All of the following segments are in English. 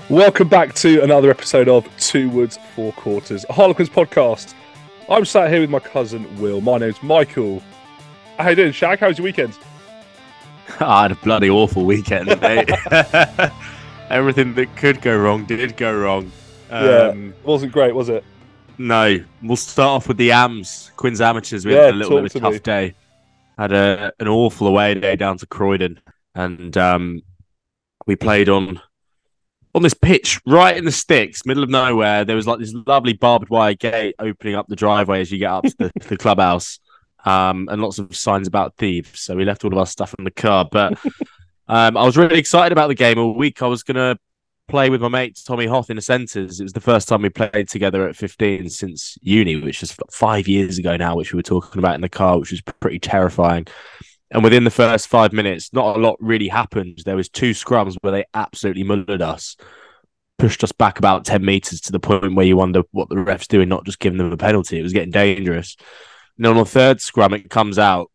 Welcome back to another episode of Two Woods, Four Quarters, a Harlequins podcast. I'm sat here with my cousin Will. My name's Michael. How you doing, Shag? How was your weekend? I had a bloody awful weekend, mate. Everything that could go wrong did go wrong. It wasn't great, was it? No, we'll start off with the AMS, Quins Amateurs. We had a little bit of a tough day. Had an awful away day down to Croydon, and we played on this pitch right in the sticks, middle of nowhere. There was like this lovely barbed wire gate opening up the driveway as you get up to the clubhouse, and lots of signs about thieves. So we left all of our stuff in the car. But I was really excited about the game all week. I was going to play with my mate Tommy Hoth in the centres. It was the first time we played together at 15 since uni, which was 5 years ago now, which we were talking about in the car, which was pretty terrifying. And within the first 5 minutes, not a lot really happened. There was two scrums where they absolutely mullered us, pushed us back about 10 metres to the point where you wonder what the ref's doing, not just giving them a penalty. It was getting dangerous. And then on the third scrum, it comes out.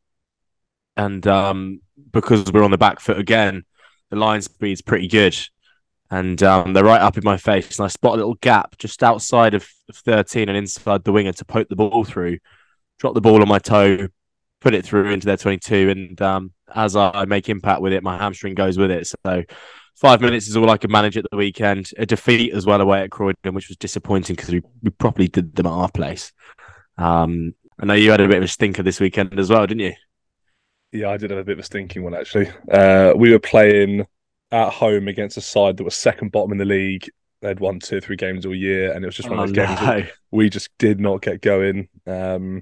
And because we're on the back foot again, the line speed's pretty good. And they're right up in my face. And I spot a little gap just outside of 13 and inside the winger to poke the ball through. Drop the ball on my toe, put it through into their 22. And as I make impact with it, my hamstring goes with it. So 5 minutes is all I could manage at the weekend. A defeat as well away at Croydon, which was disappointing because we properly did them at our place. I know you had a bit of a stinker this weekend as well, didn't you? Yeah, I did have a bit of a stinking one, actually. We were playing at home against a side that was second bottom in the league. They'd won 2 or 3 games all year, and it was just one of those games that we just did not get going. It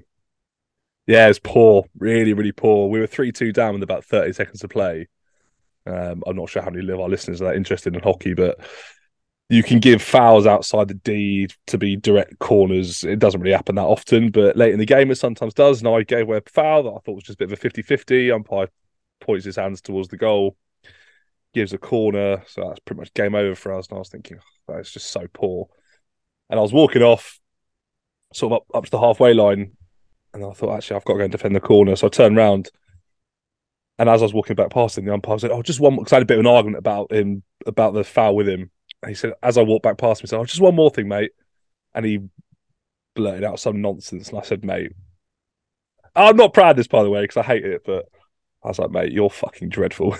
was poor, really, really poor. We were 3-2 down with about 30 seconds to play. I'm not sure how many of our listeners are that interested in hockey, but you can give fouls outside the D to be direct corners. It doesn't really happen that often, but late in the game it sometimes does. And I gave away a foul that I thought was just a bit of a 50-50. Umpire points his hands towards the goal, gives a corner. So that's pretty much game over for us. And I was thinking, that's just so poor. And I was walking off, sort of up to the halfway line. And I thought, actually, I've got to go and defend the corner. So I turned around. And as I was walking back past him, the umpire was like, just one more, because I had a bit of an argument about the foul with him. And he said, as I walked back past him, he said, just one more thing, mate. And he blurted out some nonsense. And I said, mate, I'm not proud of this, by the way, because I hate it. But I was like, mate, you're fucking dreadful.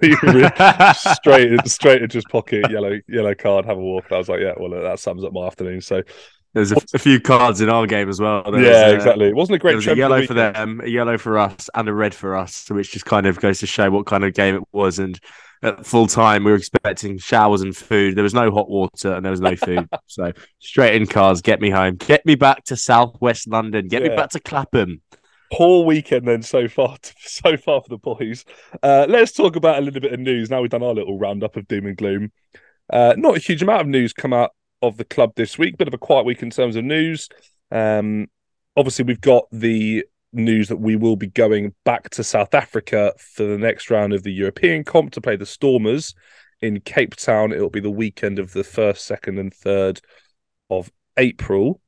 straight into his pocket, yellow card, have a walk. And I was like, yeah, well, that sums up my afternoon. So there's a few cards in our game as well. Exactly. It wasn't a great. There was a yellow for them, a yellow for us, and a red for us, which just kind of goes to show what kind of game it was. And at full time, we were expecting showers and food. There was no hot water and there was no food. So straight in cars, get me home, get me back to Southwest London, get me back to Clapham. Poor weekend then so far for the boys. Let's talk about a little bit of news. Now we've done our little roundup of doom and gloom. Not a huge amount of news come out of the club this week. Bit of a quiet week in terms of news. Obviously, we've got the news that we will be going back to South Africa for the next round of the European comp to play the Stormers in Cape Town. It'll be the weekend of the 1st, 2nd and 3rd of April.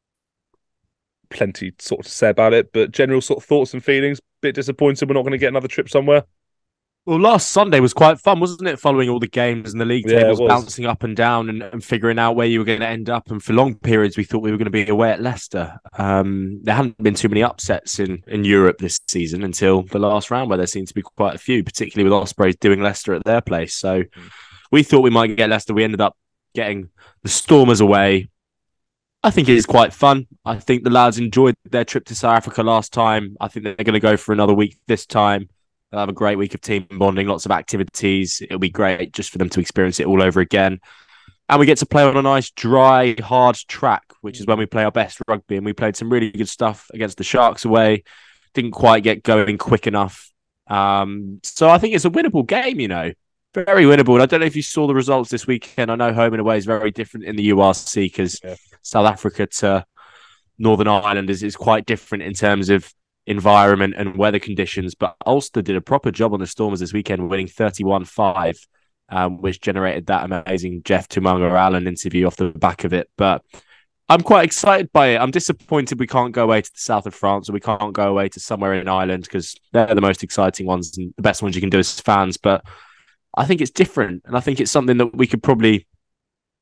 Plenty sort of to say about it, but general sort of thoughts and feelings. Bit disappointed we're not going to get another trip somewhere. Well, last Sunday was quite fun, wasn't it? Following all the games and the league tables bouncing up and down and figuring out where you were going to end up. And for long periods, we thought we were going to be away at Leicester. There hadn't been too many upsets in Europe this season until the last round, where there seemed to be quite a few, particularly with Ospreys doing Leicester at their place. So we thought we might get Leicester. We ended up getting the Stormers away. I think it is quite fun. I think the lads enjoyed their trip to South Africa last time. I think they're going to go for another week this time. They'll have a great week of team bonding, lots of activities. It'll be great just for them to experience it all over again. And we get to play on a nice, dry, hard track, which is when we play our best rugby. And we played some really good stuff against the Sharks away. Didn't quite get going quick enough. So I think it's a winnable game, Very winnable. And I don't know if you saw the results this weekend. I know home and away is very different in the URC because South Africa to Northern Ireland is quite different in terms of environment and weather conditions, but Ulster did a proper job on the Stormers this weekend, winning 31-5, which generated that amazing Jeff Tumunga-Allen interview off the back of it. But I'm quite excited by it. I'm disappointed we can't go away to the south of France or we can't go away to somewhere in Ireland because they're the most exciting ones and the best ones you can do as fans. But I think it's different, and I think it's something that we could probably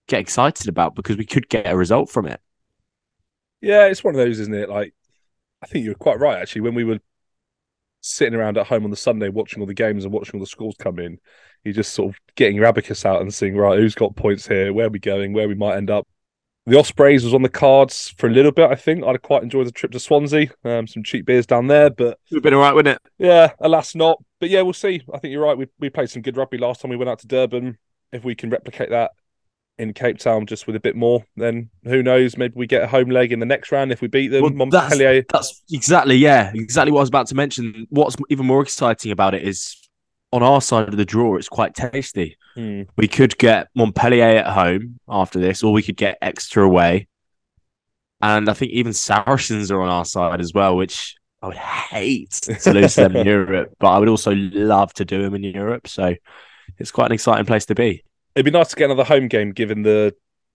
get excited about because we could get a result from it. Yeah, it's one of those, isn't it? Like, I think you're quite right, actually. When we were sitting around at home on the Sunday watching all the games and watching all the scores come in, you're just sort of getting your abacus out and seeing, right, who's got points here, where are we going, where we might end up. The Ospreys was on the cards for a little bit, I think. I'd quite enjoyed the trip to Swansea. Some cheap beers down there, but... It would have been all right, wouldn't it? Yeah, alas not. But yeah, we'll see. I think you're right. We played some good rugby last time we went out to Durban. If we can replicate that in Cape Town just with a bit more, then who knows? Maybe we get a home leg in the next round if we beat them. Well, that's exactly what I was about to mention. What's even more exciting about it is on our side of the draw, it's quite tasty. We could get Montpellier at home after this, or we could get Exeter away. And I think even Saracens are on our side as well, which I would hate to lose them in Europe, but I would also love to do them in Europe. So it's quite an exciting place to be. It'd be nice to get another home game given the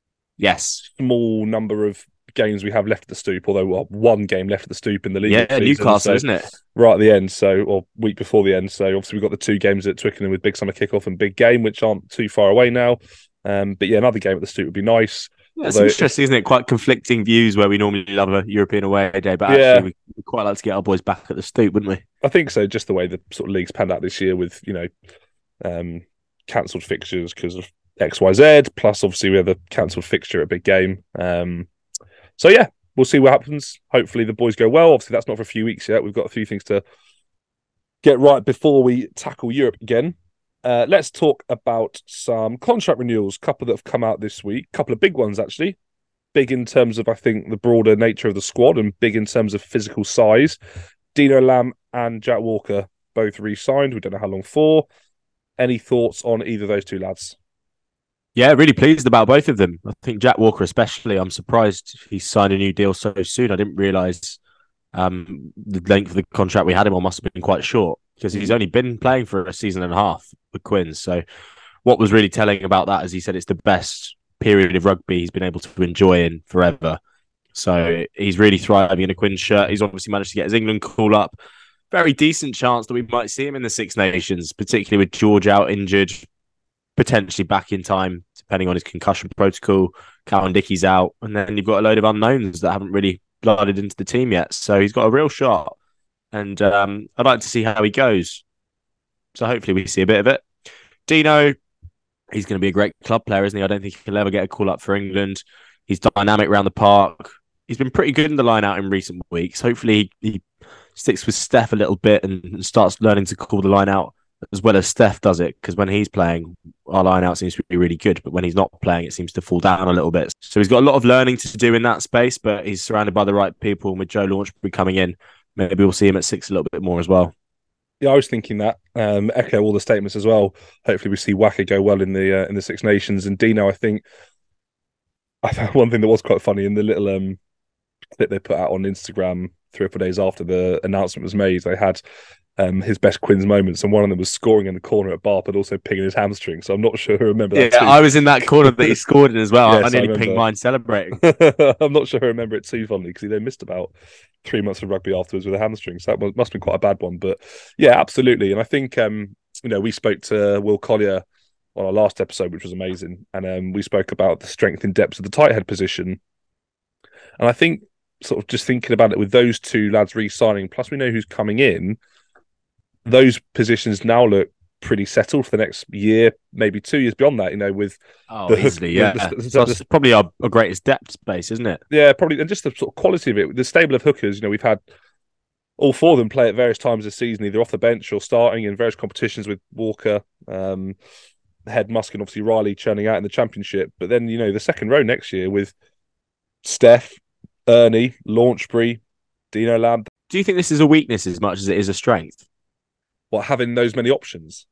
small number of games we have left at the Stoop, although one game left at the Stoop in the league. Yeah, Newcastle, isn't it? Right at the end, or week before the end. So obviously we've got the 2 games at Twickenham with Big Summer Kickoff and Big Game, which aren't too far away now. But yeah, another game at the Stoop would be nice. Yeah, it's interesting, isn't it? Quite conflicting views where we normally love a European away day, but actually we'd quite like to get our boys back at the Stoop, wouldn't we? I think so, just the way the sort of league's panned out this year with, cancelled fixtures because of XYZ, plus obviously we have a cancelled fixture at Big Game. So yeah, we'll see what happens. Hopefully the boys go well. Obviously that's not for a few weeks yet. We've got a few things to get right before we tackle Europe again. Let's talk about some contract renewals, a couple that have come out this week, a couple of big ones actually. Big in terms of, I think, the broader nature of the squad and big in terms of physical size. Dino Lamb and Jack Walker both re-signed. We don't know how long for. Any thoughts on either of those two lads? Yeah, really pleased about both of them. I think Jack Walker especially, I'm surprised he signed a new deal so soon. I didn't realise the length of the contract we had him on must have been quite short because he's only been playing for a season and a half with Quins. So what was really telling about that is he said it's the best period of rugby he's been able to enjoy in forever. So he's really thriving in a Quins shirt. He's obviously managed to get his England call up. Very decent chance that we might see him in the Six Nations, particularly with George out injured, potentially back in time, depending on his concussion protocol. Cowan Dickey's out. And then you've got a load of unknowns that haven't really blooded into the team yet. So he's got a real shot. And I'd like to see how he goes. So hopefully we see a bit of it. Dino, he's going to be a great club player, isn't he? I don't think he'll ever get a call up for England. He's dynamic around the park. He's been pretty good in the line out in recent weeks. Hopefully he sticks with Steph a little bit and starts learning to call the line out as well as Steph does it, because when he's playing, our line out seems to be really good, but when he's not playing, it seems to fall down a little bit. So he's got a lot of learning to do in that space, but he's surrounded by the right people, and with Joe Launchbury coming in, maybe we'll see him at 6 a little bit more as well. Yeah, I was thinking that. Echo all the statements as well. Hopefully we see Waka go well in the Six Nations. And Dino, I found one thing that was quite funny in the little clip they put out on Instagram 3 or 4 days after the announcement was made. They had his best Quins moments, and one of them was scoring in the corner at Bar, but also pinging his hamstring. So I'm not sure who remember that. Yeah, too. I was in that corner that he scored in as well. Yes, I nearly pinged mine celebrating. I'm not sure I remember it too fondly because he then missed about 3 months of rugby afterwards with a hamstring. So that must have been quite a bad one. But yeah, absolutely. And I think we spoke to Will Collier on our last episode, which was amazing, and we spoke about the strength and depth of the tight head position. And I think sort of just thinking about it with those two lads re-signing, plus we know who's coming in, those positions now look pretty settled for the next year, maybe 2 years beyond that, with easily, that's probably our greatest depth space, isn't it? Yeah, probably. And just the sort of quality of it, the stable of hookers, we've had all 4 of them play at various times this season, either off the bench or starting in various competitions with Walker, Head, Musk, and obviously Riley churning out in the championship. But then, the second row next year with Steph, Ernie, Launchbury, Dino Lamb. Do you think this is a weakness as much as it is a strength? What, having those many options?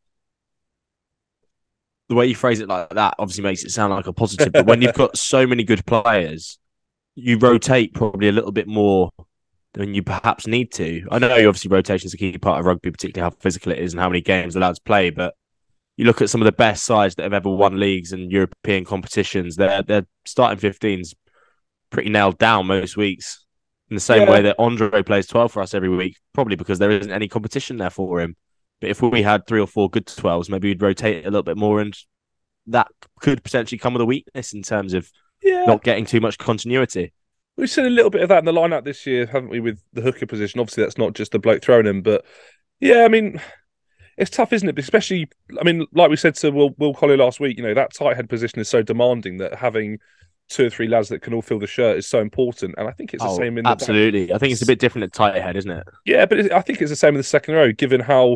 The way you phrase it like that obviously makes it sound like a positive, but when you've got so many good players, you rotate probably a little bit more than you perhaps need to. I know obviously rotation is a key part of rugby, particularly how physical it is and how many games the lads play, but you look at some of the best sides that have ever won leagues and European competitions, their starting 15's pretty nailed down most weeks. In the same way that Andre plays 12 for us every week, probably because there isn't any competition there for him. But if we had 3 or 4 good 12s, maybe we'd rotate a little bit more and that could potentially come with a weakness in terms of not getting too much continuity. We've seen a little bit of that in the lineup this year, haven't we, with the hooker position? Obviously, that's not just the bloke throwing him, but yeah, I mean, it's tough, isn't it? Especially, I mean, like we said to Will Collier last week, that tight head position is so demanding that having 2 or 3 lads that can all fill the shirt is so important. And I think it's the same in the absolutely. I think it's a bit different at tight head, isn't it? Yeah, but I think it's the same in the second row, given how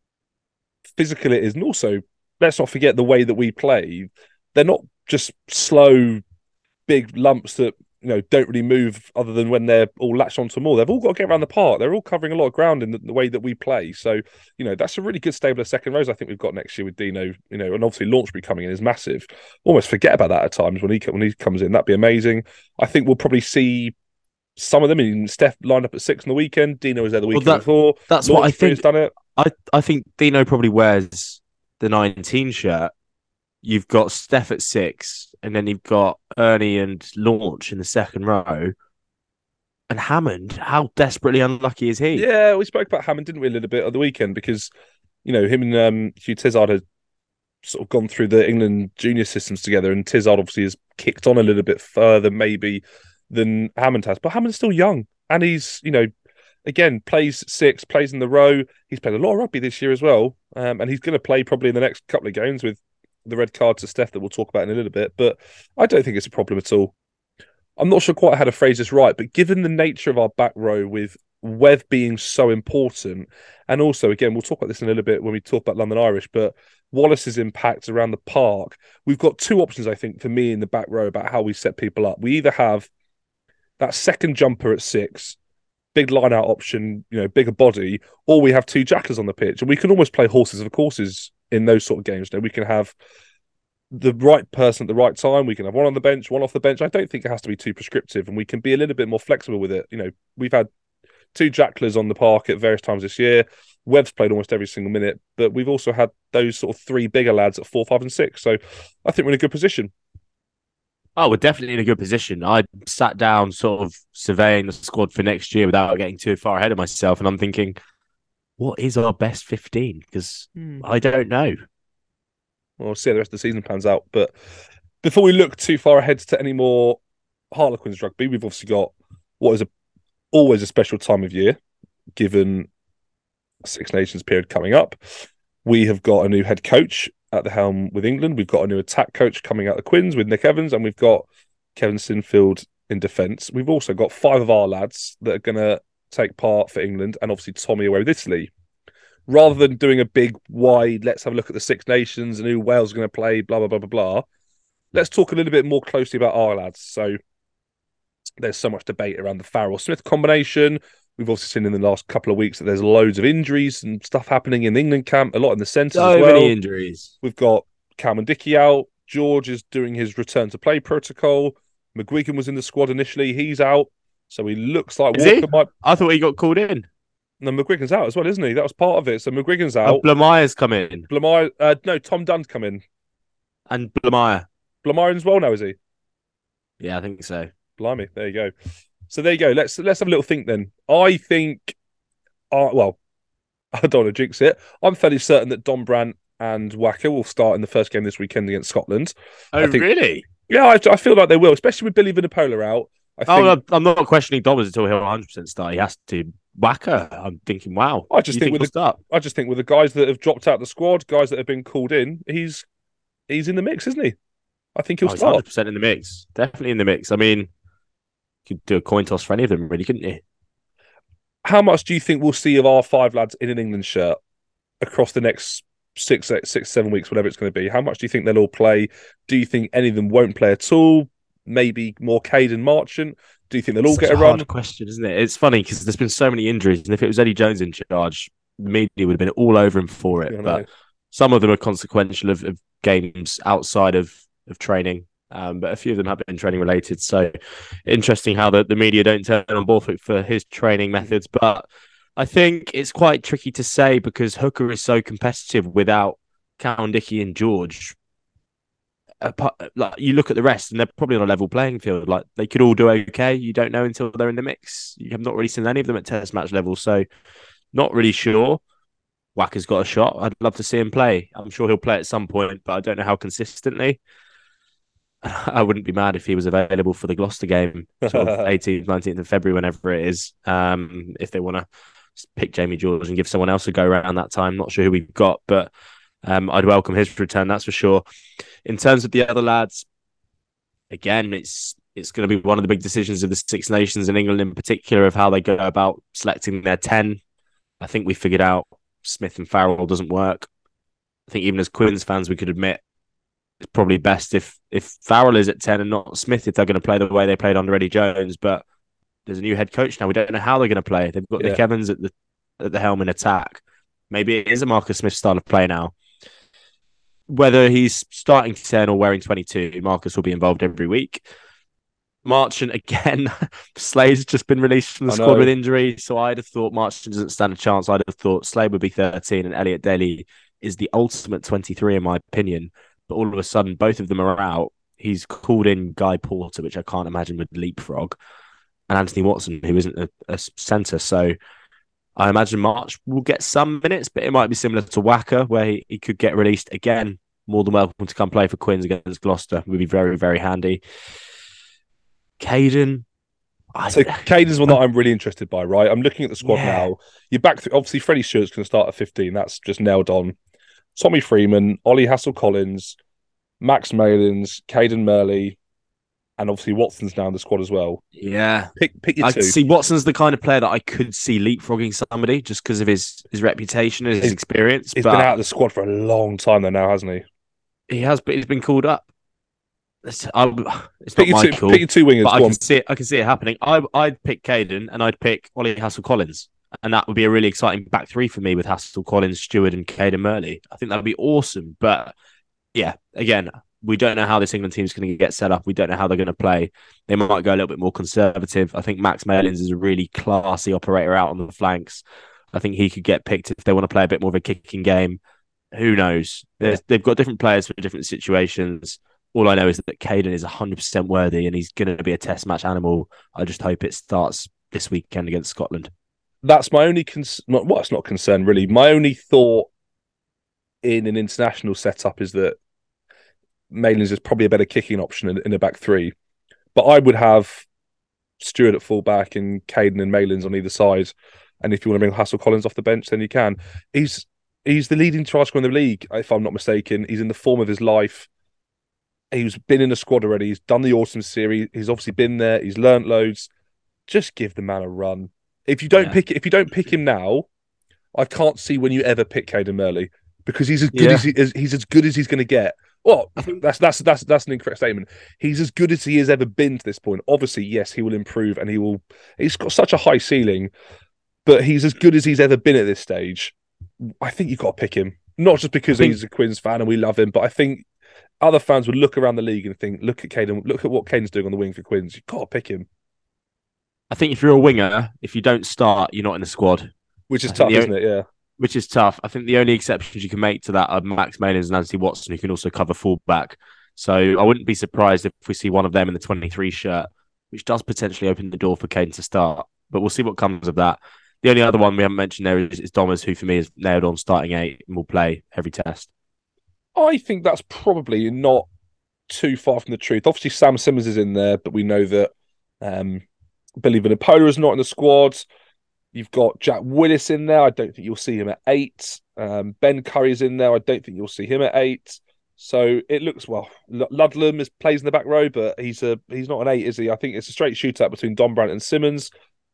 physical it is, and also let's not forget the way that we play. They're not just slow, big lumps that don't really move other than when they're all latched onto them all. They've all got to get around the park. They're all covering a lot of ground in the way that we play. So, that's a really good stable of second rows I think we've got next year with Dino, and obviously Launchbury coming in is massive. Almost forget about that at times when he comes in. That'd be amazing. I think we'll probably see some of them. Steph lined up at 6 on the weekend. Dino was there the weekend before. That's what I think. Done it. I think Dino probably wears the 19 shirt. You've got Steph at 6, and then you've got Ernie and Launch in the second row. And Hammond, how desperately unlucky is he? Yeah, we spoke about Hammond, didn't we, a little bit on the weekend, because, him and Hugh Tizard had sort of gone through the England junior systems together, and Tizard obviously has kicked on a little bit further maybe than Hammond has. But Hammond's still young, and he's, again, plays 6, plays in the row. He's played a lot of rugby this year as well, and he's going to play probably in the next couple of games with the red card to Steph that we'll talk about in a little bit, but I don't think it's a problem at all. I'm not sure quite how to phrase this right, but given the nature of our back row with Webb being so important, and also, again, we'll talk about this in a little bit when we talk about London Irish, but Wallace's impact around the park, we've got 2 options, I think, for me in the back row about how we set people up. We either have that second jumper at 6, big line-out option, bigger body, or we have 2 jackers on the pitch, and we can almost play horses for courses in those sort of games. We can have the right person at the right time. We can have one on the bench, one off the bench. I don't think it has to be too prescriptive, and we can be a little bit more flexible with it. We've had 2 jacklers on the park at various times this year. Webb's played almost every single minute, but we've also had those sort of 3 bigger lads at 4, 5 and 6. So I think we're in a good position. Oh, we're definitely in a good position. I sat down sort of surveying the squad for next year without getting too far ahead of myself, and I'm thinking, what is our best 15? Because I don't know. Well, we'll see how the rest of the season plans out. But before we look too far ahead to any more Harlequins rugby, we've obviously got what is always a special time of year, given Six Nations period coming up. We have got a new head coach at the helm with England. We've got a new attack coach coming out the Quins with Nick Evans, and we've got Kevin Sinfield in defence. We've also got 5 of our lads that are going to take part for England, and obviously Tommy away with Italy. Rather than doing a big wide, let's have a look at the Six Nations and who Wales are going to play, blah, blah, blah, blah, blah. Let's talk a little bit more closely about our lads. So there's so much debate around the Farrell-Smith combination. We've also seen in the last couple of weeks that there's loads of injuries and stuff happening in the England camp, a lot in the centres as well. So many injuries. We've got Calman Dickey out. George is doing his return to play protocol. McGuigan was in the squad initially. He's out. So he looks like Walker might... I thought he got called in. No, McGuigan's out as well, isn't he? That was part of it. So McGuigan's out. Blamire's come in. No, Tom Dunn's come in. And Blamire. Blamire as well now, is he? Yeah, I think so. Blimey, there you go. So there you go. Let's have a little think then. I think, well, I don't want to jinx it. I'm fairly certain that Don Brandt and Wacker will start in the first game this weekend against Scotland. Oh, really? Yeah, I feel like they will, especially with Billy Vunipola out. I'm not questioning Dobbs until he'll 100% start. He has to. Wacker, I'm thinking, wow. I just think with the guys that have dropped out the squad, guys that have been called in, he's in the mix, isn't he? I think he'll start. 100% in the mix. Definitely in the mix. I mean, you could do a coin toss for any of them, really, couldn't you? How much do you think we'll see of our 5 lads in an England shirt across the next 6, 7 weeks, whatever it's going to be? How much do you think they'll all play? Do you think any of them won't play at all? Maybe more Caden Marchant? Do you think they'll all get a run? Hard question, isn't it? It's funny because there's been so many injuries, and if it was Eddie Jones in charge, the media would have been all over him for it. But some of them are consequential of games outside of training, but a few of them have been training related. So interesting how the media don't turn on Borthwick for his training methods. But I think it's quite tricky to say because hooker is so competitive without Cowan, Dickey and George. Like you look at the rest and they're probably on a level playing field. Like they could all do okay. You don't know until they're in the mix. You have not really seen any of them at test match level. So not really sure. Wacker's got a shot. I'd love to see him play. I'm sure he'll play at some point, but I don't know how consistently. I wouldn't be mad if he was available for the Gloucester game, sort of 18th, 19th of February, whenever it is. If they want to pick Jamie George and give someone else a go around that time, not sure who we've got, but I'd welcome his return, that's for sure. In terms of the other lads, again, it's going to be one of the big decisions of the Six Nations in England in particular of how they go about selecting their 10. I think we figured out Smith and Farrell doesn't work. I think even as Quins fans, we could admit it's probably best if Farrell is at 10 and not Smith if they're going to play the way they played under Eddie Jones. But there's a new head coach now. We don't know how they're going to play. They've got Nick Evans at the helm in attack. Maybe it is a Marcus Smith style of play now. Whether he's starting 10 or wearing 22, Marcus will be involved every week. Marchant, again, Slade's just been released from the squad with injury, so I'd have thought Marchant doesn't stand a chance. I'd have thought Slade would be 13 and Elliot Daly is the ultimate 23 in my opinion. But all of a sudden, both of them are out. He's called in Guy Porter, which I can't imagine would leapfrog, and Anthony Watson, who isn't a centre. So I imagine March will get some minutes, but it might be similar to Wacker, where he could get released again. More than welcome to come play for Quins against Gloucester. Would be very, very handy. Caden. So Caden's one that I'm really interested by, right? I'm looking at the squad now. You're back through, obviously, Freddie Stewart's going to start at 15. That's just nailed on. Tommy Freeman, Ollie Hassel-Collins, Max Malins, Caden Murley, and obviously Watson's now in the squad as well. Yeah. Pick your two. See, Watson's the kind of player that I could see leapfrogging somebody just because of his reputation and his experience. He's been out of the squad for a long time though now, hasn't he? He has, but he's been called up. It's not my call. Pick your two wingers. But I can see it happening. I'd pick Caden and I'd pick Ollie Hassel-Collins. And that would be a really exciting back three for me with Hassel-Collins, Stewart and Caden Murley. I think that would be awesome. But yeah, again, we don't know how this England team is going to get set up. We don't know how they're going to play. They might go a little bit more conservative. I think Max Malins is a really classy operator out on the flanks. I think he could get picked if they want to play a bit more of a kicking game. Who knows? They've got different players for different situations. All I know is that Caden is 100% worthy and he's going to be a test match animal. I just hope it starts this weekend against Scotland. That's my only it's not concern really. My only thought in an international setup is that Malins is probably a better kicking option in a back three. But I would have Stewart at fullback and Caden and Malins on either side. And if you want to bring Hassel-Collins off the bench, then you can. He's the leading try scorer in the league, if I'm not mistaken. He's in the form of his life. He's been in the squad already. He's done the Autumn series. He's obviously been there. He's learnt loads. Just give the man a run. If you don't pick him now, I can't see when you ever pick Caden Murley because he's as good as he's going to get. Well, that's an incorrect statement. He's as good as he has ever been to this point. Obviously, yes, he will improve and he's got such a high ceiling, but he's as good as he's ever been at this stage. I think you've got to pick him, not just because he's a Quins fan and we love him, but I think other fans would look around the league and think, look at Caden, look at what Caden's doing on the wing for Quins. You've got to pick him. I think if you're a winger, if you don't start, you're not in the squad. Which is tough, isn't it? Yeah. Which is tough. I think the only exceptions you can make to that are Max Malins and Anthony Watson, who can also cover fullback. So I wouldn't be surprised if we see one of them in the 23 shirt, which does potentially open the door for Caden to start. But we'll see what comes of that. The only other one we haven't mentioned there is Domers, who for me is nailed on starting 8 and will play every test. I think that's probably not too far from the truth. Obviously, Sam Simmons is in there, but we know that Billy Vunipola is not in the squad. You've got Jack Willis in there. I don't think you'll see him at 8. Ben Curry's in there. I don't think you'll see him at 8. So it looks, Ludlam plays in the back row, but he's not an 8, is he? I think it's a straight shootout between Dombrandt and Simmons.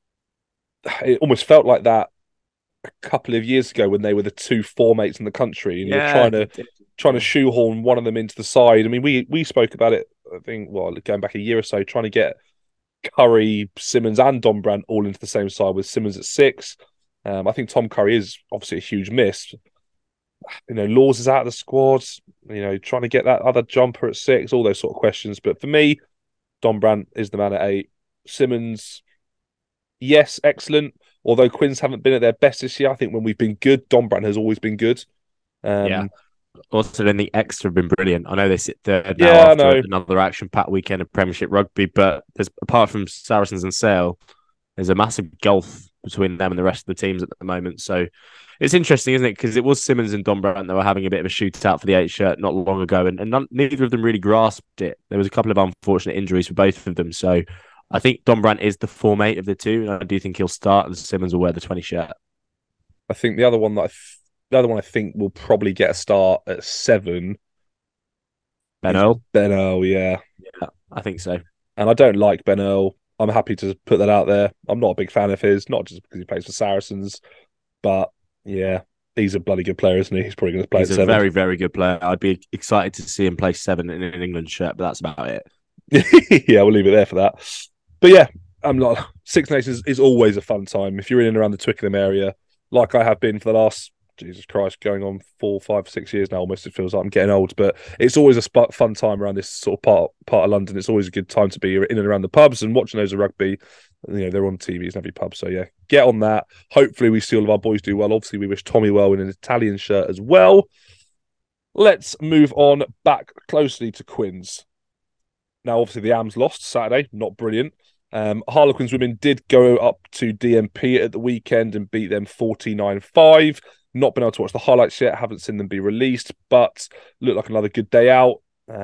It almost felt like that a couple of years ago when they were the 2 formates in the country and you're trying to shoehorn one of them into the side. I mean, we spoke about it, I think, going back a year or so, trying to get Curry, Simmons and Dombrandt all into the same side with Simmons at 6. I think Tom Curry is obviously a huge miss. Laws is out of the squad, trying to get that other jumper at 6, all those sort of questions. But for me, Dombrandt is the man at 8. Simmons, yes, excellent. Although Quins haven't been at their best this year, I think when we've been good, Dombrandt has always been good. Also, then the extra have been brilliant. I know they sit third now after another action-packed weekend of Premiership rugby, but apart from Saracens and Sale, there's a massive gulf between them and the rest of the teams at the moment. So it's interesting, isn't it? Because it was Simmons and Dombrandt that were having a bit of a shootout for the 8 shirt not long ago, and neither of them really grasped it. There was a couple of unfortunate injuries for both of them. So I think Dombrandt is the form 8 of the two, and I do think he'll start, and Simmons will wear the 20 shirt. I think the other one I think will probably get a start at 7. Ben Earl? Ben Earl, yeah. Yeah, I think so. And I don't like Ben Earl. I'm happy to put that out there. I'm not a big fan of his, not just because he plays for Saracens, but yeah, he's a bloody good player, isn't he? He's probably going to play at 7. He's a very, very good player. I'd be excited to see him play 7 in an England shirt, but that's about it. Yeah, we'll leave it there for that. But yeah, I'm not. Six Nations is always a fun time. If you're in and around the Twickenham area, like I have been for the last, Jesus Christ, going on 4, 5, 6 years now, almost it feels like I'm getting old, but it's always a fun time around this sort of part of London. It's always a good time to be in and around the pubs and watching those of rugby. You know, they're on TVs in every pub. So yeah, get on that. Hopefully we see all of our boys do well. Obviously we wish Tommy well in an Italian shirt as well. Let's move on back closely to Quins. Now, obviously, the AMs lost Saturday. Not brilliant. Harlequins women did go up to DMP at the weekend and beat them 49-5. Not been able to watch the highlights yet. Haven't seen them be released, but looked like another good day out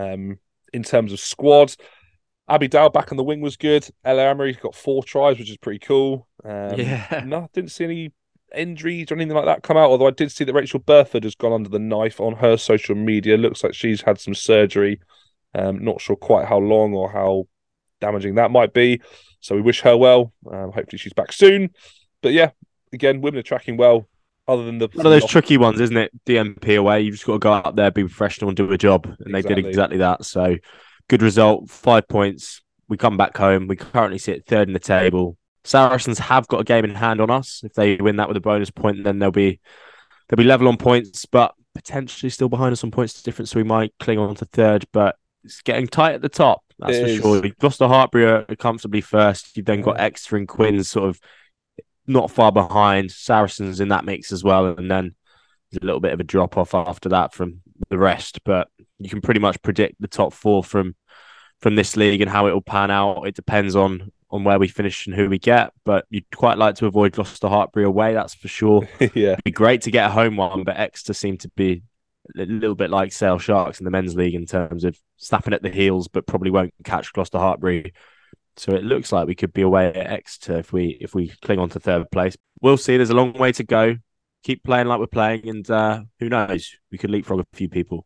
in terms of squad. Abby Dow back on the wing was good. Ella Emery got 4 tries, which is pretty cool. No, didn't see any injuries or anything like that come out, although I did see that Rachel Burford has gone under the knife on her social media. Looks like she's had some surgery. Not sure quite how long or how damaging that might be. So we wish her well. Hopefully she's back soon. But yeah, again, women are tracking well. Other than one of those tricky ones, isn't it? DMP away. You've just got to go out there, be professional, and do a job. And They did exactly that. So good result, 5 points. We come back home. We currently sit 3rd in the table. Saracens have got a game in hand on us. If they win that with a bonus point, then they'll be level on points, but potentially still behind us on points difference. So we might cling on to 3rd, but it's getting tight at the top. That's for sure. Gloucester Hartpury are comfortably first. You've then got Exeter and Quins sort of not far behind. Saracens in that mix as well. And then there's a little bit of a drop off after that from the rest. But you can pretty much predict the top 4 from this league and how it will pan out. It depends on where we finish and who we get. But you'd quite like to avoid Gloucester Hartpury away, that's for sure. Yeah. It'd be great to get a home one, but Exeter seem to be a little bit like Sale Sharks in the men's league in terms of snapping at the heels, but probably won't catch Gloucester Hartpury. So it looks like we could be away at Exeter if we cling on to 3rd place. We'll see. There's a long way to go. Keep playing like we're playing, and who knows? We could leapfrog a few people.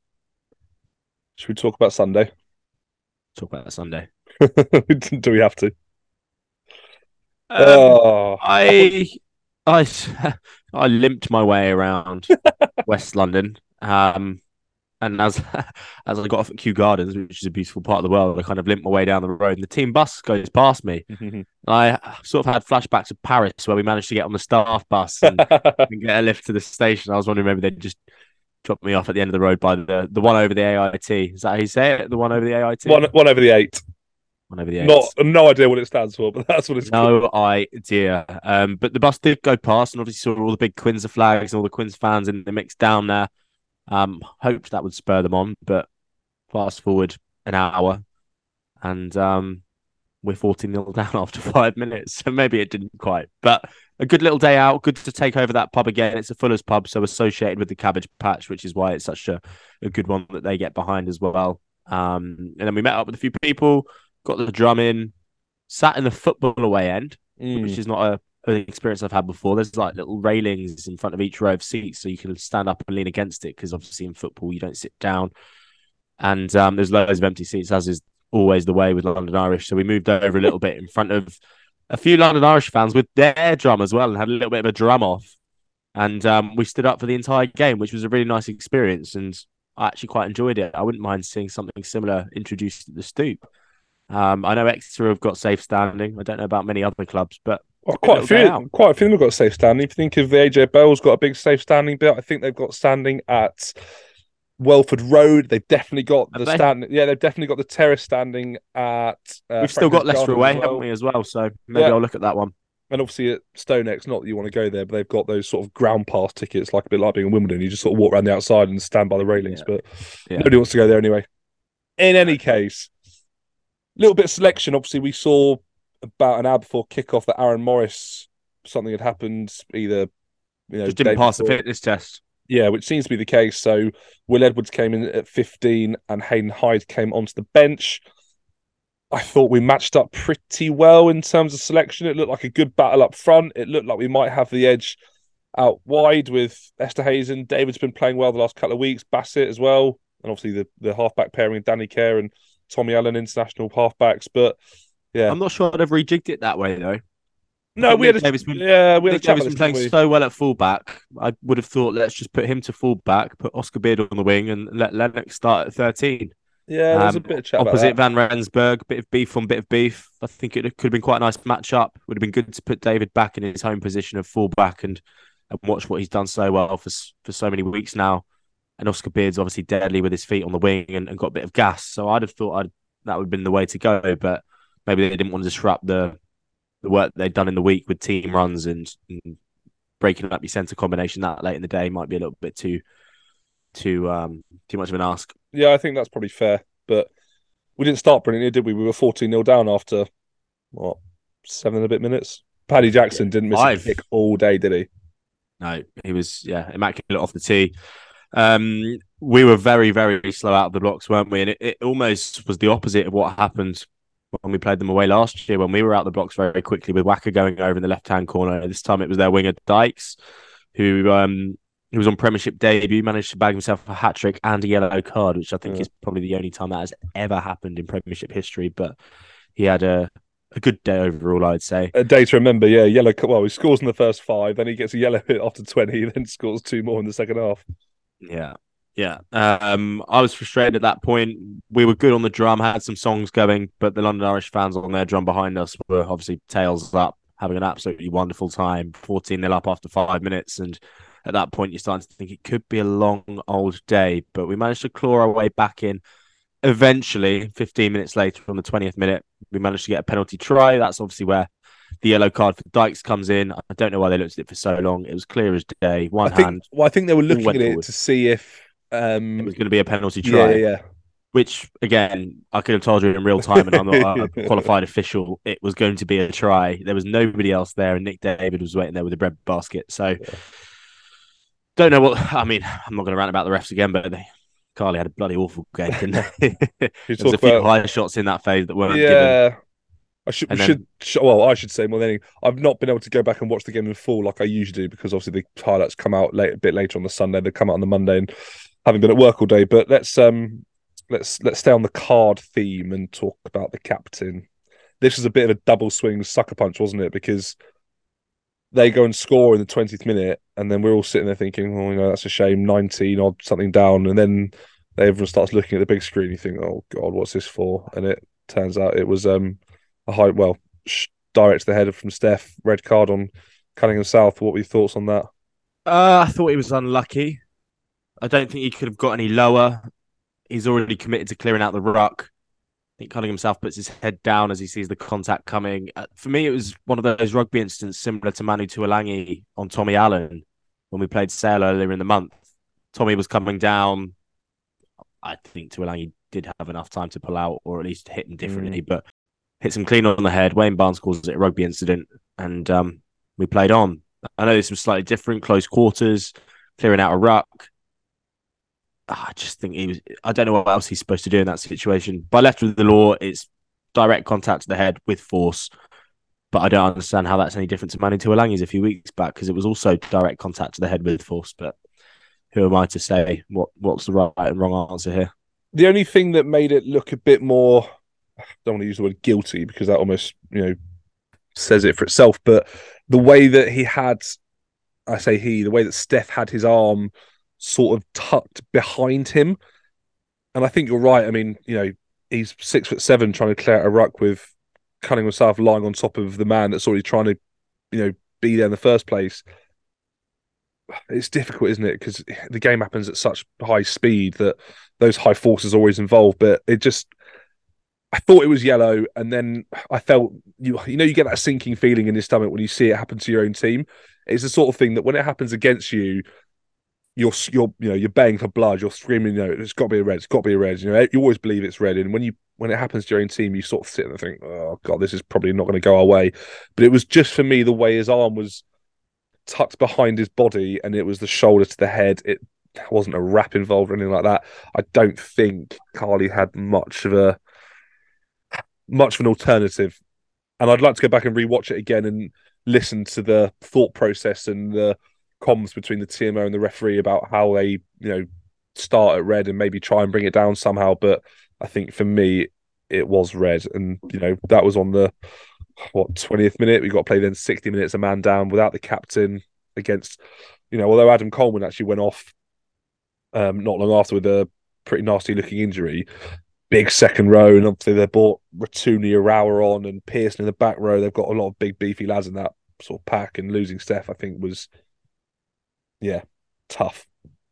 Should we talk about Sunday? Talk about that Sunday. Do we have to? I limped my way around West London, and as I got off at Kew Gardens, which is a beautiful part of the world, I kind of limped my way down the road, and the team bus goes past me. I sort of had flashbacks of Paris, where we managed to get on the staff bus and get a lift to the station. I was wondering maybe they'd just drop me off at the end of the road by the one over the AIT. Is that how you say it? The one over the AIT? One over the 8. One over the 8. No idea what it stands for, but that's what it's called. No idea. But the bus did go past, and obviously saw all the big Quins flags and all the Quins fans in the mix down there. Hoped that would spur them on, but fast forward an hour, and we're 14-0 down after 5 minutes. So maybe it didn't quite, but a good little day out. Good to take over that pub again. It's a Fuller's pub, so associated with the Cabbage Patch, which is why it's such a good one that they get behind as well. And then we met up with a few people, got the drum in, sat in the football away end, which is not an experience I've had before. There's like little railings in front of each row of seats, so you can stand up and lean against it, because obviously in football you don't sit down. And there's loads of empty seats, as is always the way with London Irish. So we moved over a little bit in front of a few London Irish fans with their drum as well, and had a little bit of a drum off. And we stood up for the entire game, which was a really nice experience. And I actually quite enjoyed it. I wouldn't mind seeing something similar introduced at the Stoop. I know Exeter have got safe standing. I don't know about many other clubs, but quite a few of them have got safe standing. If you think of the AJ Bell's got a big safe standing bit, I think they've got standing at Welford Road. They've definitely got stand. Yeah, they've definitely got the terrace standing at. We've still got Leicester away, haven't we, as well? So maybe I'll look at that one. And obviously at StoneX, not that you want to go there, but they've got those sort of ground pass tickets, like a bit like being in Wimbledon. You just sort of walk around the outside and stand by the railings, but nobody wants to go there anyway. In any case, little bit of selection. Obviously, we saw about an hour before kickoff that Aaron Morris something had happened, either just didn't pass the fitness test. Yeah, which seems to be the case. So Will Edwards came in at 15 and Hayden Hyde came onto the bench. I thought we matched up pretty well in terms of selection. It looked like a good battle up front. It looked like we might have the edge out wide with Esterhuizen. David's been playing well the last couple of weeks. Bassett as well. And obviously the halfback pairing, Danny Care and Tommy Allen, international halfbacks. But yeah. I'm not sure I'd have rejigged it that way, though. No, we had Davis been playing so well at fullback. I would have thought, let's just put him to fullback, put Oscar Beard on the wing, and let Lennox start at 13. Yeah, there's a bit of chat opposite about Van Rensburg, bit of beef on bit of beef. I think it could have been quite a nice match-up. Would have been good to put David back in his home position of fullback and watch what he's done so well for so many weeks now. And Oscar Beard's obviously deadly with his feet on the wing and got a bit of gas. So I'd have thought that would have been the way to go, but maybe they didn't want to disrupt the work they'd done in the week with team runs and breaking up your centre combination that late in the day might be a little bit too much of an ask. Yeah, I think that's probably fair. But we didn't start brilliantly, did we? We were 14-0 down after, 7 and a bit minutes? Paddy Jackson didn't miss a kick all day, did he? No, he was, immaculate off the tee. We were very, very slow out of the blocks, weren't we? And it almost was the opposite of what happened when we played them away last year, when we were out the blocks very quickly with Wacker going over in the left-hand corner. This time it was their winger Dykes, who was on Premiership debut, managed to bag himself a hat-trick and a yellow card, which I think is probably the only time that has ever happened in Premiership history. But he had a good day overall, I'd say. A day to remember, yeah. Yellow. Well, he scores in the first 5, then he gets a yellow hit after 20, then scores 2 more in the second half. Yeah. I was frustrated at that point. We were good on the drum, had some songs going, but the London Irish fans on their drum behind us were obviously tails up, having an absolutely wonderful time. 14-0 up after 5 minutes, and at that point you're starting to think it could be a long old day, but we managed to claw our way back in. Eventually, 15 minutes later, on the 20th minute, we managed to get a penalty try. That's obviously where the yellow card for Dykes comes in. I don't know why they looked at it for so long. It was clear as day. I think they were looking at it to see if it was going to be a penalty try. Yeah. Which, again, I could have told you in real time, and I'm not a qualified official. It was going to be a try. There was nobody else there, and Nick David was waiting there with a bread basket. So, don't know what. I mean, I'm not going to rant about the refs again, but Carly had a bloody awful game, didn't they? There's a few high shots in that phase that weren't given. I should say more than anything, I've not been able to go back and watch the game in full like I usually do, because obviously the highlights come out a bit later on the Sunday. They come out on the Monday, and haven't been at work all day. But let's stay on the card theme and talk about the captain. This was a bit of a double swing sucker punch, wasn't it? Because they go and score in the 20th minute, and then we're all sitting there thinking, oh, that's a shame, 19 odd something down, and then everyone starts looking at the big screen. You think, oh God, what's this for? And it turns out it was direct to the header from Steph, red card on Cunningham South. What were your thoughts on that? I thought he was unlucky. I don't think he could have got any lower. He's already committed to clearing out the ruck. I think Cunningham South puts his head down as he sees the contact coming. For me, it was one of those rugby incidents similar to Manu Tuolangi on Tommy Allen when we played Sale earlier in the month. Tommy was coming down. I think Tuolangi did have enough time to pull out, or at least hit him differently, but hits him clean on the head. Wayne Barnes calls it a rugby incident, and we played on. I know this was slightly different, close quarters, clearing out a ruck. I just think I don't know what else he's supposed to do in that situation. By left with the law, it's direct contact to the head with force. But I don't understand how that's any different to Manu Tuolangi's a few weeks back, because it was also direct contact to the head with force. But who am I to say what's the right and wrong answer here? The only thing that made it look a bit more, I don't want to use the word guilty, because that almost, says it for itself. But the way that the way that Steph had his arm sort of tucked behind him. And I think you're right. I mean, he's 6'7", trying to clear out a ruck with Cunningham South lying on top of the man that's already trying to, be there in the first place. It's difficult, isn't it? Because the game happens at such high speed that those high forces are always involved. But I thought it was yellow, and then I felt, you get that sinking feeling in your stomach when you see it happen to your own team. It's the sort of thing that when it happens against you, you're baying for blood. You're screaming, it's got to be a red. It's got to be a red. You always believe it's red. And when it happens to your own team, you sort of sit and think, oh God, this is probably not going to go our way. But it was just for me the way his arm was tucked behind his body, and it was the shoulder to the head. It wasn't a wrap involved or anything like that. I don't think Carly had much of an alternative. And I'd like to go back and rewatch it again and listen to the thought process and the comms between the TMO and the referee about how they, start at red and maybe try and bring it down somehow. But I think for me, it was red. And, that was on the, 20th minute. We got to play then 60 minutes, a man down without the captain against, although Adam Coleman actually went off not long after with a pretty nasty looking injury. Big second row, and obviously they brought Ratuni Arawa on and Pearson in the back row. They've got a lot of big beefy lads in that sort of pack, and losing Steph, I think, was tough.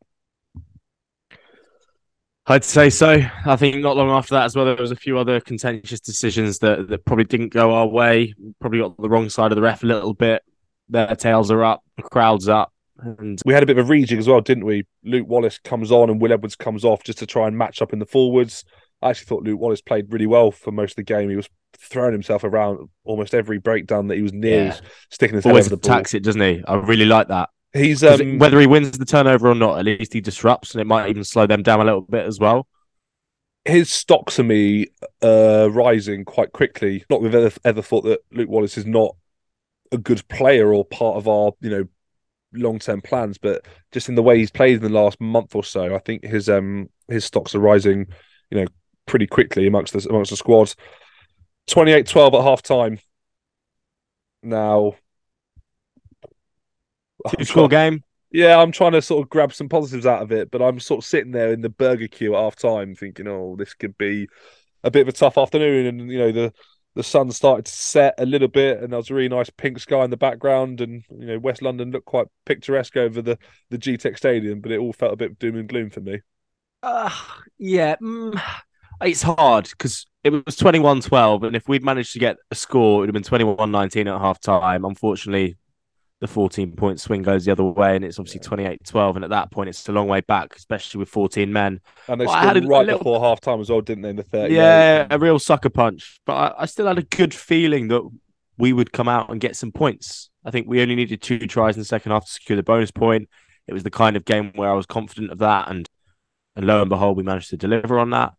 I'd say so. I think not long after that as well, there was a few other contentious decisions that probably didn't go our way. Probably got the wrong side of the ref a little bit. Their tails are up, the crowd's up. And we had a bit of a rejig as well, didn't we? Luke Wallace comes on and Will Edwards comes off just to try and match up in the forwards. I actually thought Luke Wallace played really well for most of the game. He was throwing himself around almost every breakdown that he was near, sticking his head over the ball. Always attacks it, doesn't he? I really like that. He's whether he wins the turnover or not, at least he disrupts, and it might even slow them down a little bit as well. His stocks are me rising quite quickly. Not that we've ever thought that Luke Wallace is not a good player or part of our long-term plans, but just in the way he's played in the last month or so, I think his stocks are rising, pretty quickly amongst the squad. 28-12 at half time. Now, two-score game. Yeah, I'm trying to sort of grab some positives out of it, but I'm sort of sitting there in the burger queue at half time thinking, oh, this could be a bit of a tough afternoon. And, the sun started to set a little bit, and there was a really nice pink sky in the background. And, West London looked quite picturesque over the GTEC Stadium, but it all felt a bit doom and gloom for me. It's hard because it was 21-12, and if we'd managed to get a score, it would have been 21-19 at half time. Unfortunately, the 14-point swing goes the other way, and it's obviously 28-12, and at that point, it's a long way back, especially with 14 men. And they scored before half time as well, didn't they, in the 30? Yeah, a real sucker punch. But I still had a good feeling that we would come out and get some points. I think we only needed 2 tries in the second half to secure the bonus point. It was the kind of game where I was confident of that, and lo and behold, we managed to deliver on that.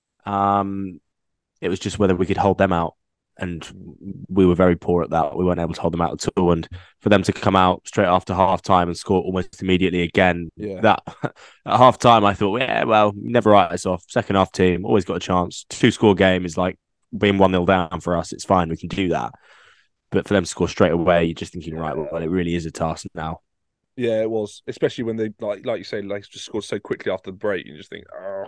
It was just whether we could hold them out, and we were very poor at that. We weren't able to hold them out at all, and for them to come out straight after half time and score almost immediately again, that at half time I thought, never write this off. Second half team always got a chance. 2-score game is like being 1-0 down for us. It's fine, we can do that. But for them to score straight away, you're just thinking, right, well, it really is a task now. Yeah, it was, especially when they like you say, like just scored so quickly after the break. You just think, oh.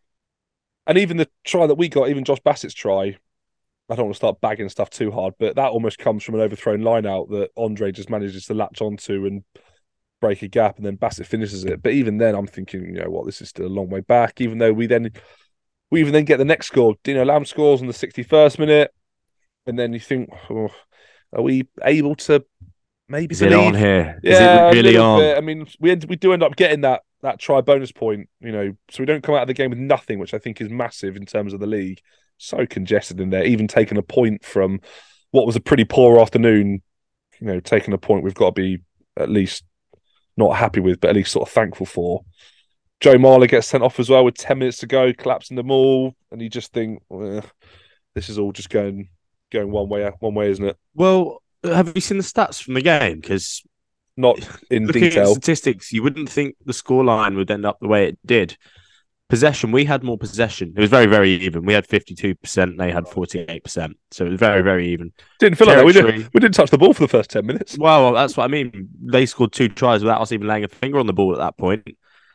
And even the try that we got, even Josh Bassett's try, I don't want to start bagging stuff too hard, but that almost comes from an overthrown line out that Andre just manages to latch onto and break a gap, and then Bassett finishes it. But even then, I'm thinking, this is still a long way back. Even though we even then get the next score. Dino Lamb scores on the 61st minute, and then you think, are we able to maybe? Is it on here? Yeah, is it really on? Bit. I mean, we do end up getting that try bonus point, so we don't come out of the game with nothing, which I think is massive in terms of the league. So congested in there, even taking a point from what was a pretty poor afternoon, taking a point we've got to be at least not happy with, but at least sort of thankful for. Joe Marler gets sent off as well with 10 minutes to go, collapsing the maul, and you just think, this is all just going one way, isn't it? Well, have you seen the stats from the game? Because not in detail. At statistics, you wouldn't think the scoreline would end up the way it did. Possession, we had more possession. It was very, very even. We had 52%, they had 48%. So it was very, very even. Didn't feel like that. We didn't touch the ball for the first 10 minutes. Well, that's what I mean. They scored 2 tries without us even laying a finger on the ball at that point.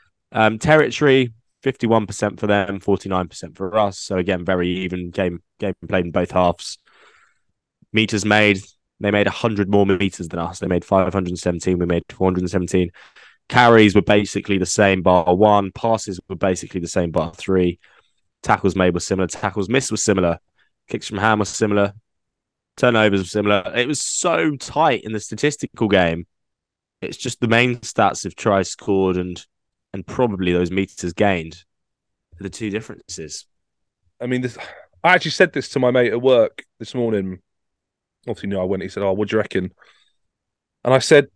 Territory, 51% for them, 49% for us. So again, very even game played in both halves. Meters made, they made 100 more meters than us. They made 517, we made 417. Carries were basically the same bar 1. Passes were basically the same bar 3. Tackles made were similar. Tackles missed were similar. Kicks from hand were similar. Turnovers were similar. It was so tight in the statistical game. It's just the main stats of tries scored and probably those meters gained are the two differences. I mean, I actually said this to my mate at work this morning. Obviously, I went. He said, "Oh, what do you reckon?" And I said,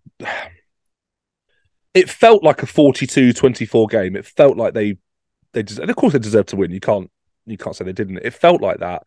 it felt like a 42-24 game. It felt like they and of course they deserved to win. You can't say they didn't. It felt like that.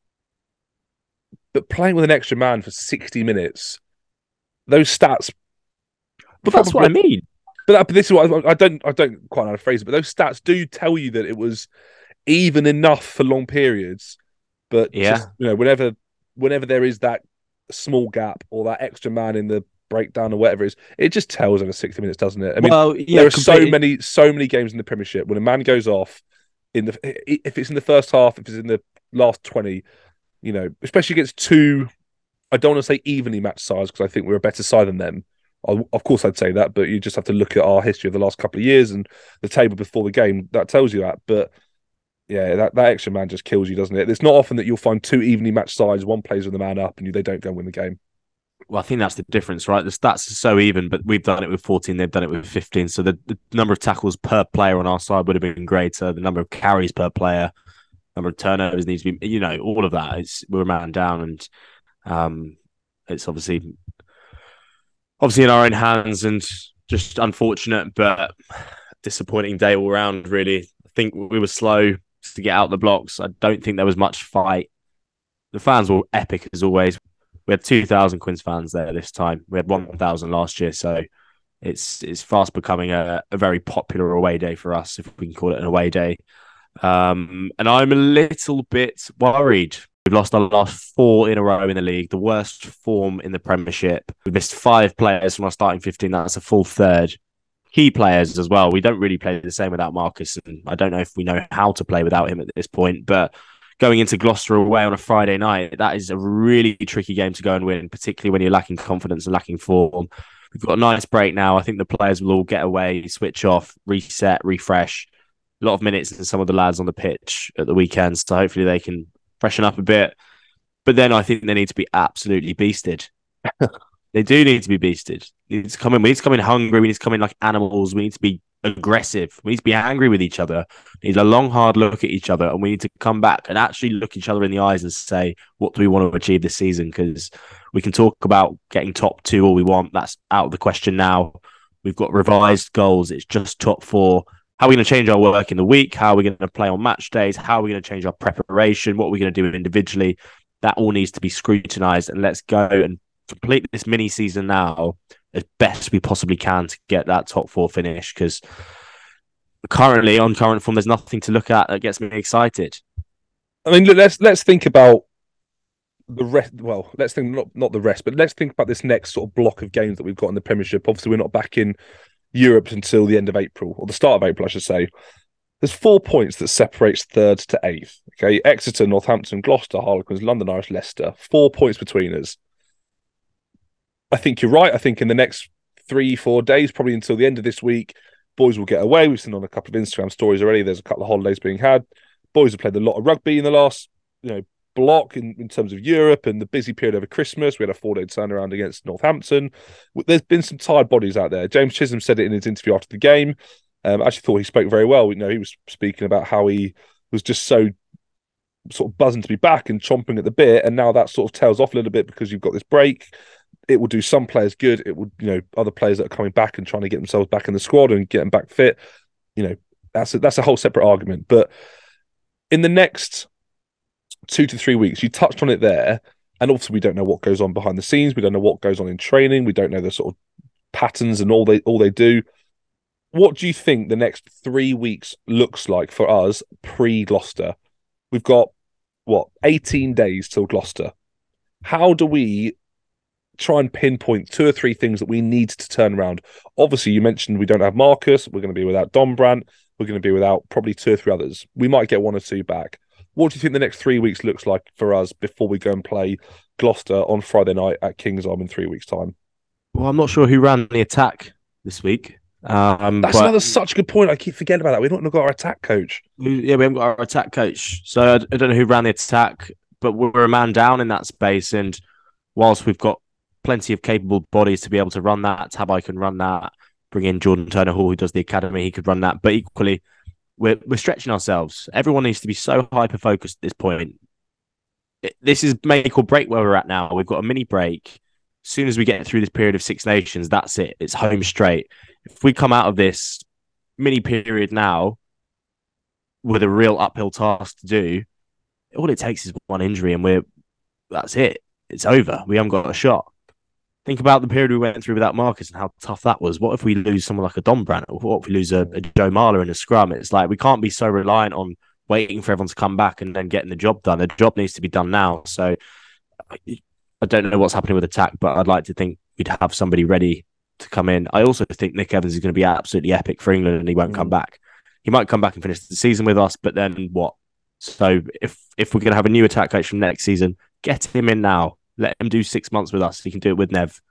But playing with an extra man for 60 minutes, those stats. But that's what I mean. But this is what I don't quite know how to phrase it. But those stats do tell you that it was even enough for long periods. But just, whenever there is that small gap or that extra man in the breakdown or whatever it is, it just tells over 60 minutes, doesn't it? I mean, there are so many games in the Premiership when a man goes off if it's in the first half, if it's in the last 20, especially against two, I don't want to say evenly matched sides because I think we're a better side than them. Of course, I'd say that, but you just have to look at our history of the last couple of years and the table before the game. That tells you that. But yeah, that extra man just kills you, doesn't it? It's not often that you'll find two evenly matched sides, one plays with the man up, and they don't go and win the game. Well, I think that's the difference, right? The stats are so even, but we've done it with 14, they've done it with 15. So the number of tackles per player on our side would have been greater. The number of carries per player, number of turnovers needs to be, all of that. We're a man down, and it's obviously in our own hands, and just unfortunate, but disappointing day all round, really. I think we were slow to get out the blocks. I don't think there was much fight. The fans were epic as always. We had 2,000 Quins fans there this time. We had 1,000 last year, so it's fast becoming a very popular away day for us, if we can call it an away day. And I'm a little bit worried. We've lost our last 4 in a row in the league, the worst form in the Premiership. We've missed 5 players from our starting 15. That's a full third. Key players as well. We don't really play the same without Marcus, and I don't know if we know how to play without him at this point, but going into Gloucester away on a Friday night, that is a really tricky game to go and win, particularly when you're lacking confidence and lacking form. We've got a nice break now. I think the players will all get away, switch off, reset, refresh. A lot of minutes in some of the lads on the pitch at the weekend, so hopefully they can freshen up a bit. But then I think they need to be absolutely beasted. They do need to be beasted. We need to come in hungry. We need to come in like animals. We need to be aggressive. We need to be angry with each other. We need a long, hard look at each other, and we need to come back and actually look each other in the eyes and say, what do we want to achieve this season? Because we can talk about getting top 2 all we want. That's out of the question now. We've got revised goals. It's just top 4. How are we going to change our work in the week? How are we going to play on match days? How are we going to change our preparation? What are we going to do individually? That all needs to be scrutinised, and let's go and complete this mini season now as best we possibly can to get that top 4 finish, because currently on current form there's nothing to look at that gets me excited. I mean, look, let's think about the rest. Well, let's think not the rest, but let's think about this next sort of block of games that we've got in the Premiership. Obviously, we're not back in Europe until the end of April, or the start of April, I should say. There's 4 points that separates 3rd to 8th. Okay, Exeter, Northampton, Gloucester, Harlequins, London Irish, Leicester. 4 points between us. I think you're right. I think in the next 3-4 days, probably until the end of this week, boys will get away. We've seen on a couple of Instagram stories already. There's a couple of holidays being had. Boys have played a lot of rugby in the last, block in terms of Europe and the busy period over Christmas. We had a 4-day turnaround against Northampton. There's been some tired bodies out there. James Chisholm said it in his interview after the game. I actually thought he spoke very well. He was speaking about how he was just so sort of buzzing to be back and chomping at the bit, and now that sort of tails off a little bit because you've got this break. It will do some players good. It will, other players that are coming back and trying to get themselves back in the squad and get them back fit. That's a whole separate argument. But in the next 2 to 3 weeks, you touched on it there, and obviously we don't know what goes on behind the scenes. We don't know what goes on in training. We don't know the sort of patterns and all they do. What do you think the next 3 weeks looks like for us pre-Gloucester? We've got 18 days till Gloucester. How do we try and pinpoint 2 or 3 things that we need to turn around? Obviously, you mentioned we don't have Marcus. We're going to be without Dombrandt. We're going to be without probably 2 or 3 others. We might get 1 or 2 back. What do you think the next 3 weeks looks like for us before we go and play Gloucester on Friday night at King's Arm in 3 weeks' time? Well, I'm not sure who ran the attack this week. That's another such a good point. I keep forgetting about that. We've not got our attack coach. Yeah, we haven't got our attack coach. So I don't know who ran the attack, but we're a man down in that space. And whilst we've got plenty of capable bodies to be able to run that. Tabai can run that. Bring in Jordan Turner-Hall, who does the academy. He could run that. But equally, we're stretching ourselves. Everyone needs to be so hyper-focused at this point. This is make or break where we're at now. We've got a mini break. As soon as we get through this period of Six Nations, that's it. It's home straight. If we come out of this mini period now with a real uphill task to do, all it takes is one injury and that's it. It's over. We haven't got a shot. Think about the period we went through without Marcus and how tough that was. What if we lose someone like a Don Brandt? Or what if we lose a Joe Marler in a scrum? It's like we can't be so reliant on waiting for everyone to come back and then getting the job done. The job needs to be done now. So I don't know what's happening with attack, but I'd like to think we'd have somebody ready to come in. I also think Nick Evans is going to be absolutely epic for England and he won't come back. He might come back and finish the season with us, but then what? So if we're going to have a new attack coach from next season, get him in now. Let him do 6 months with us. He can do it with Nev.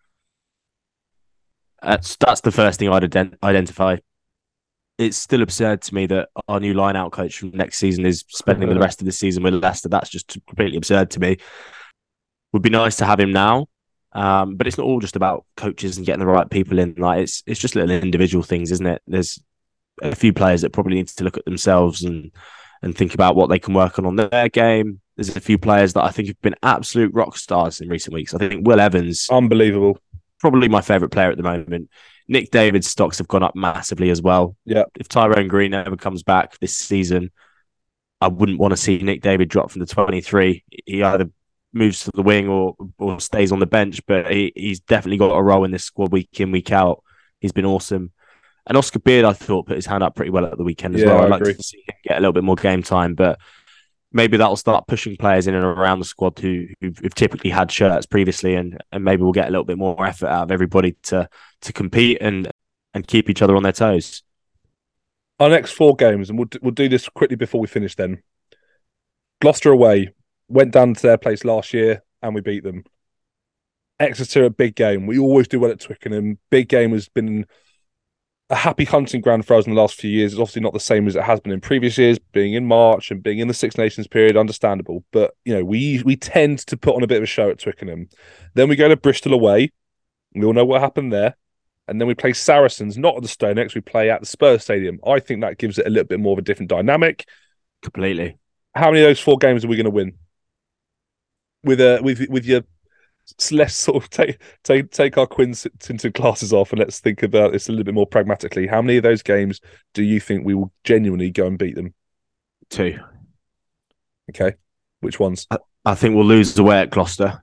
That's the first thing I'd identify. It's still absurd to me that our new line-out coach from next season is spending the rest of the season with Leicester. That's just completely absurd to me. Would be nice to have him now, but it's not all just about coaches and getting the right people in. Like it's just little individual things, isn't it? There's a few players that probably need to look at themselves and think about what they can work on their game. There's a few players that I think have been absolute rock stars in recent weeks. I think Will Evans, unbelievable, probably my favourite player at the moment. Nick David's stocks have gone up massively as well. Yeah. If Tyrone Green ever comes back this season, I wouldn't want to see Nick David drop from the 23. He either moves to the wing or stays on the bench, but he's definitely got a role in this squad week in, week out. He's been awesome. And Oscar Beard, I thought, put his hand up pretty well at the weekend as well. I'd like to see him get a little bit more game time, but maybe that'll start pushing players in and around the squad who've typically had shirts previously, and maybe we'll get a little bit more effort out of everybody to compete and keep each other on their toes. Our next 4 games, and we'll do this quickly before we finish then. Gloucester away, went down to their place last year and we beat them. Exeter, a big game. We always do well at Twickenham. Big game has been a happy hunting ground for us in the last few years. It's obviously not the same as it has been in previous years, being in March and being in the Six Nations period, understandable. But, you know, we tend to put on a bit of a show at Twickenham. Then we go to Bristol away. We all know what happened there. And then we play Saracens, not at the StoneX. We play at the Spurs Stadium. I think that gives it a little bit more of a different dynamic. Completely. How many of those 4 games are we going to win? With your... Let's sort of take our Quins tinted glasses off and let's think about this a little bit more pragmatically. How many of those games do you think we will genuinely go and beat them? 2. Okay. Which ones? I think we'll lose away at Gloucester.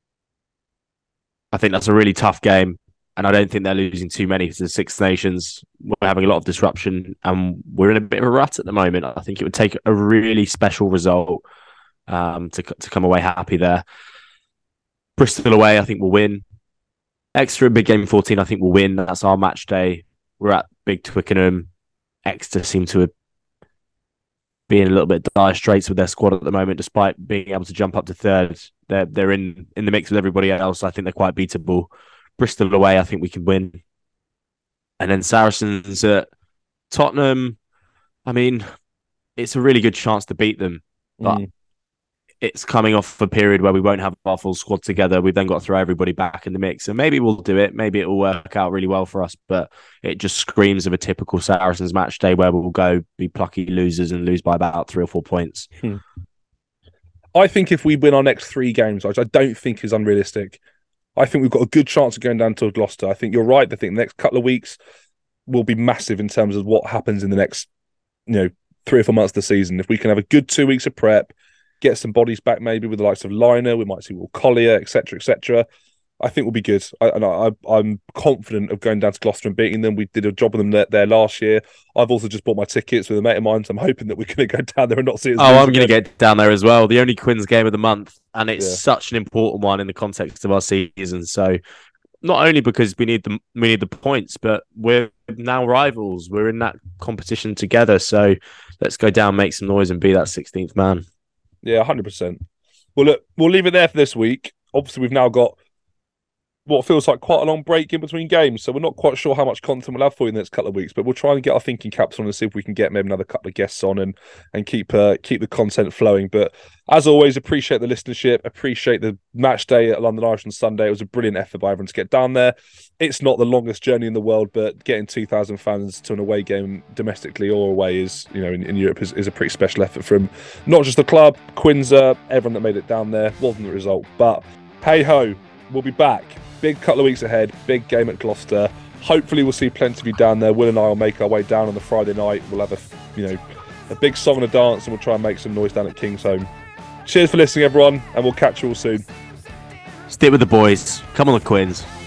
I think that's a really tough game, and I don't think they're losing too many to the Six Nations. We're having a lot of disruption, and we're in a bit of a rut at the moment. I think it would take a really special result to come away happy there. Bristol away, I think we'll win. Exeter big game 14, I think we'll win. That's our match day. We're at Big Twickenham. Exeter seem to be in a little bit dire straits with their squad at the moment, despite being able to jump up to 3rd. They're in the mix with everybody else. I think they're quite beatable. Bristol away, I think we can win. And then Saracens at Tottenham. I mean, it's a really good chance to beat them, but it's coming off a period where we won't have our full squad together. We've then got to throw everybody back in the mix. And maybe we'll do it. Maybe it will work out really well for us. But it just screams of a typical Saracens match day where we'll go be plucky losers and lose by about 3 or 4 points. I think if we win our next 3 games, which I don't think is unrealistic, I think we've got a good chance of going down to Gloucester. I think you're right. I think the next couple of weeks will be massive in terms of what happens in the next 3 or 4 months of the season. If we can have a good 2 weeks of prep, get some bodies back maybe with the likes of Liner, we might see Will Collier, etc., etc. I think we'll be good. I'm confident of going down to Gloucester and beating them. We did a job with them there last year. I've also just bought my tickets with a mate of mine, so I'm hoping that we're going to go down there and not see it. I'm going to get down there as well. The only Quins game of the month, and it's such an important one in the context of our season. So not only because we need the points, but we're now rivals. We're in that competition together. So let's go down, make some noise, and be that 16th man. Yeah, 100%. Well, look, we'll leave it there for this week. Obviously, we've what feels like quite a long break in between games. So we're not quite sure how much content we'll have for you in the next couple of weeks, but we'll try and get our thinking caps on and see if we can get maybe another couple of guests on and keep the content flowing. But as always, appreciate the listenership, appreciate the match day at London Irish on Sunday. It was a brilliant effort by everyone to get down there. It's not the longest journey in the world, but getting 2,000 fans to an away game domestically or away is, in Europe is a pretty special effort from not just the club, Quinza, everyone that made it down there. Wasn't the result, but hey ho, we'll be back. Big couple of weeks ahead, big game at Gloucester. Hopefully we'll see plenty of you down there. Will and I will make our way down on the Friday night. We'll have a big song and a dance, and we'll try and make some noise down at Kingsholm. Cheers for listening, everyone, and we'll catch you all soon. Stick with the boys. Come on, the Quins.